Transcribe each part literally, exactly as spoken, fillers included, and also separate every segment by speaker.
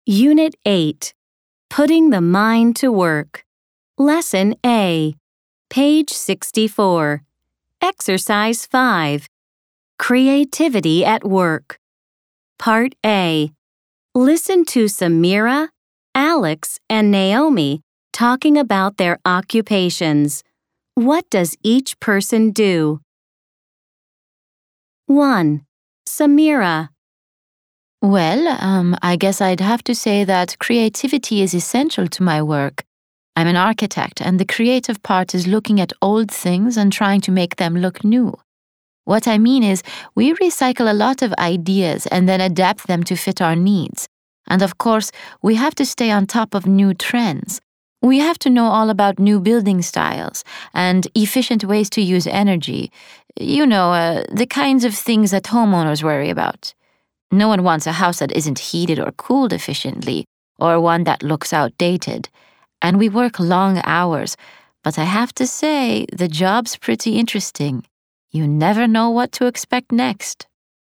Speaker 1: Unit eight, Putting the Mind to Work. Lesson A, page sixty-four. Exercise five, Creativity at Work. Part A. Listen to Samira, Alex, and Naomi talking about their occupations. What does each person do? one. Samira.
Speaker 2: Well, um, I guess I'd have to say that creativity is essential to my work. I'm an architect, and the creative part is looking at old things and trying to make them look new. What I mean is, we recycle a lot of ideas and then adapt them to fit our needs. And of course, we have to stay on top of new trends. We have to know all about new building styles and efficient ways to use energy. You know, uh, the kinds of things that homeowners worry about. No one wants a house that isn't heated or cooled efficiently, or one that looks outdated. And we work long hours, but I have to say, the job's pretty interesting. You never know what to expect next.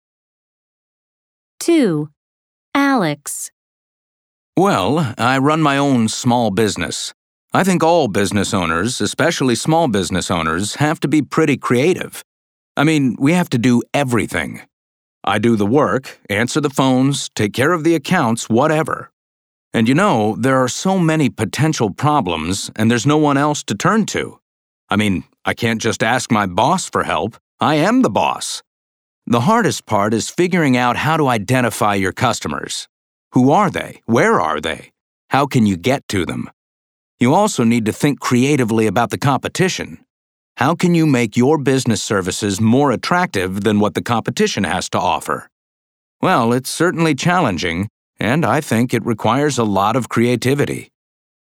Speaker 1: two. Alex.
Speaker 3: Well, I run my own small business. I think all business owners, especially small business owners, have to be pretty creative. I mean, we have to do everything. I do the work, answer the phones, take care of the accounts, whatever. And you know, there are so many potential problems, and there's no one else to turn to. I mean, I can't just ask my boss for help. I am the boss. The hardest part is figuring out how to identify your customers. Who are they? Where are they? How can you get to them? You also need to think creatively about the competition. How can you make your business services more attractive than what the competition has to offer? Well, it's certainly challenging, and I think it requires a lot of creativity.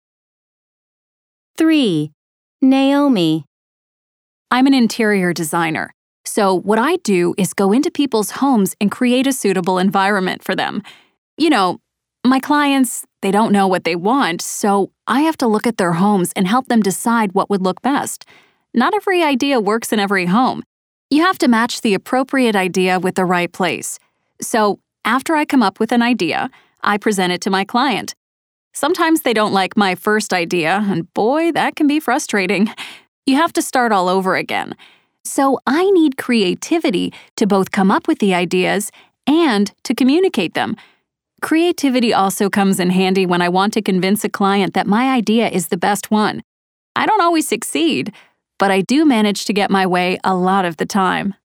Speaker 1: three. Naomi.
Speaker 4: I'm an interior designer, so what I do is go into people's homes and create a suitable environment for them. You know, my clients, they don't know what they want, so I have to look at their homes and help them decide what would look best. Not every idea works in every home. You have to match the appropriate idea with the right place. So, after I come up with an idea, I present it to my client. Sometimes they don't like my first idea, and boy, that can be frustrating. You have to start all over again. So, I need creativity to both come up with the ideas and to communicate them. Creativity also comes in handy when I want to convince a client that my idea is the best one. I don't always succeed, but I do manage to get my way a lot of the time.